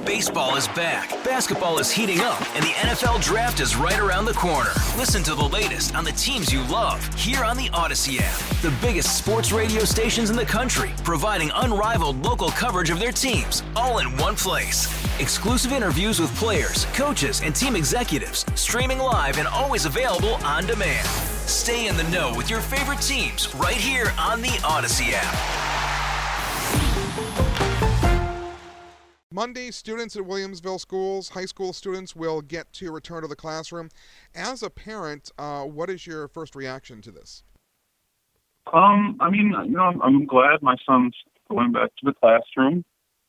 Baseball is back, basketball is heating up, and the NFL Draft is right around the corner. Listen to the latest on the teams you love here on the Odyssey app. The biggest sports radio stations in the country, providing unrivaled local coverage of their teams, all in one place. Exclusive interviews with players, coaches, and team executives, streaming live and always available on demand. Stay in the know with your favorite teams right here on the Odyssey app. Monday, students at Williamsville schools, high school students, will get to return to the classroom. As a parent, what is your first reaction to this? I'm glad my son's going back to the classroom.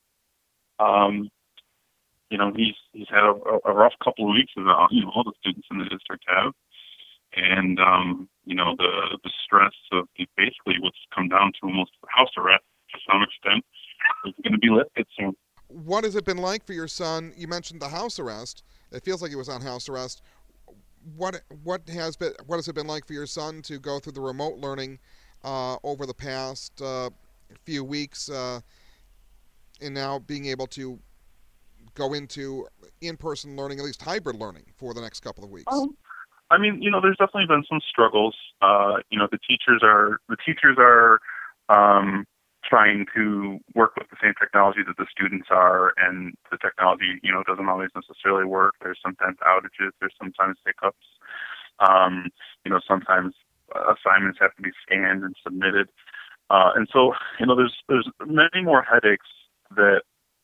He's had a rough couple of weeks, as all the students in the district have. And, the stress of basically what's come down to almost house arrest to some extent is going to be lifted soon. What has it been like for your son? You mentioned the house arrest. It feels like he was on house arrest. What has it been like for your son to go through the remote learning over the past few weeks, and now being able to go into in-person learning, at least hybrid learning, for the next couple of weeks? There's definitely been some struggles. The teachers are trying to work with the same technology that the students are, and the technology, doesn't always necessarily work. There's sometimes outages, there's sometimes hiccups. Sometimes assignments have to be scanned and submitted. And so, there's many more headaches that,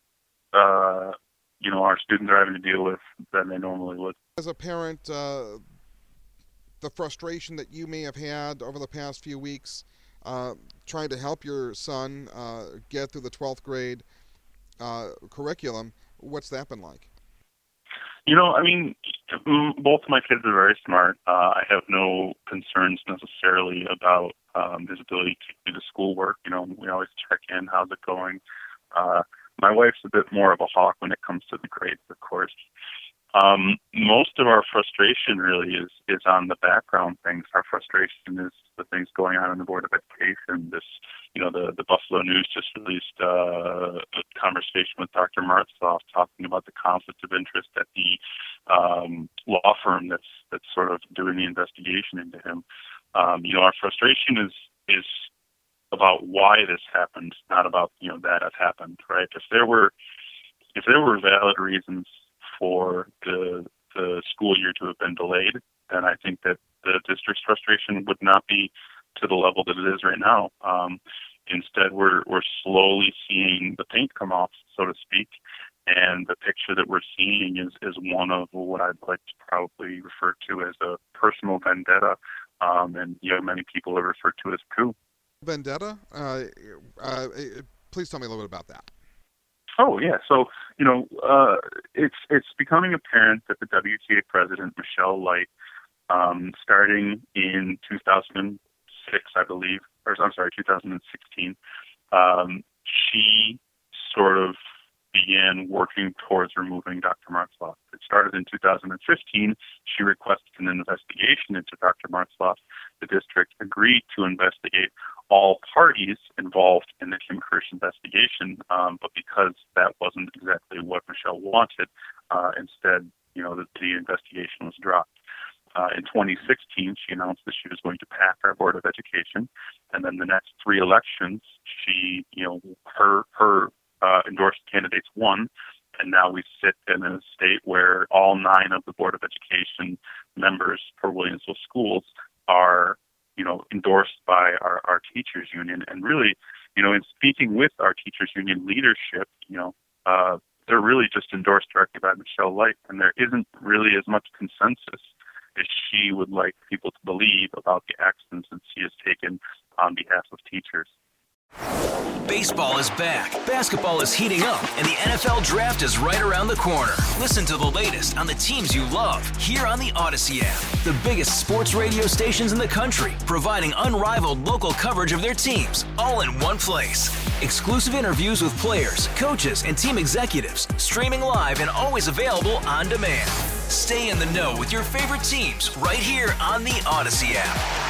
our students are having to deal with than they normally would. As a parent, the frustration that you may have had over the past few weeks, trying to help your son get through the 12th grade curriculum, what's that been like? Both of my kids are very smart. I have no concerns necessarily about his ability to do the schoolwork. We always check in, how's it going? My wife's a bit more of a hawk when it comes to the grades, of course. Most of our frustration really is on the background things. Our frustration is the things going on in the Board of Education. The Buffalo News just released a conversation with Dr. Martzoff talking about the conflict of interest at the law firm that's sort of doing the investigation into him. Our frustration is about why this happened, not about that it happened, right? If there were valid reasons for the school year to have been delayed, then I think that the district's frustration would not be to the level that it is right now. Instead, we're slowly seeing the paint come off, so to speak, and the picture that we're seeing is one of what I'd like to probably refer to as a personal vendetta, and many people have referred to it as coup. Vendetta? Please tell me a little bit about that. Oh, yeah. So, it's becoming apparent that the WTA president, Michelle Light, starting in 2006, I believe, 2016, she sort of began working towards removing Dr. Martzoff. It started in 2015. She requested an investigation into Dr. Martzoff. The district agreed to investigate all parties involved in the Kim Kirsch investigation, but because that wasn't exactly what Michelle wanted, instead, the investigation was dropped. In 2016, she announced that she was going to pack our Board of Education, and then the next three elections, her endorsed candidates won, and now we sit in a state where all 9 of the Board of Education members for Williamsville schools are, endorsed by our teachers union. And really, in speaking with our teachers union leadership, they're really just endorsed directly by Michelle Light, and there isn't really as much consensus as she would like people to believe about the actions that she has taken on behalf of teachers. Baseball is back, basketball is heating up, and the NFL Draft is right around the corner. Listen to the latest on the teams you love here on the Odyssey app. The biggest sports radio stations in the country, providing unrivaled local coverage of their teams, all in one place. Exclusive interviews with players, coaches, and team executives, streaming live and always available on demand. Stay in the know with your favorite teams right here on the Odyssey app.